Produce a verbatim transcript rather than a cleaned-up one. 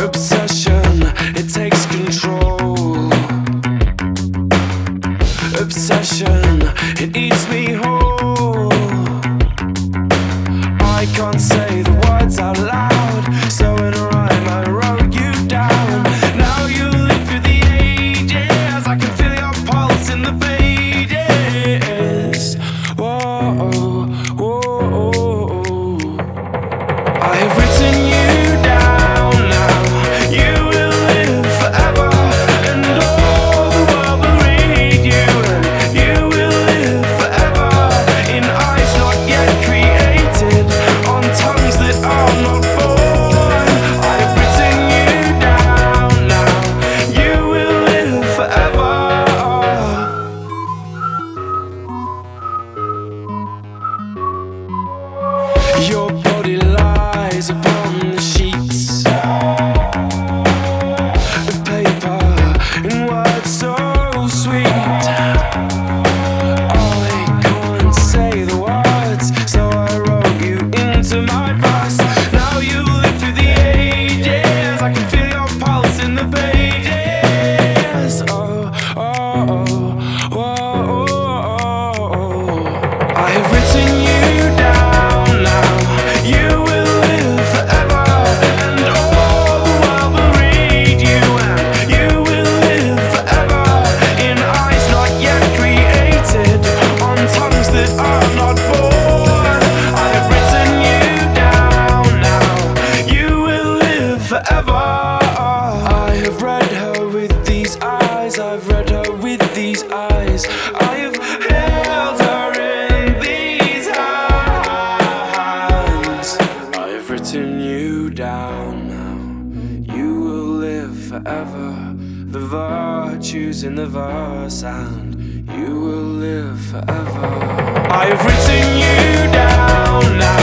Obsession, it takes control. Obsession, it eats me whole. I can't say the words out loud, so in a rhyme I wrote you down. Now you live through the ages, I can feel your pulse in the pages. Whoa, whoa, I have written you down now. You will live forever, and all the world will read you. And you will live forever in eyes not yet created, on tongues that are not born. I have written you down now. You will live forever. Your body lies upon the sheets of paper in words so sweet. I can't say the words, so I wrote you into my verse. Now you live through the ages, I can feel your pulse in the pages. Oh, oh, oh, oh, oh. I have written you down now. You will live forever, and all the world will read you. And you will live forever in eyes not yet created, on tongues that are not born. I have written you down now. You will live forever. I have read her with these eyes, I've read her with these eyes. I have held her in these hands. I have written you down now. You will live forever. The virtues in the verse, and you will live forever. I have written you down now.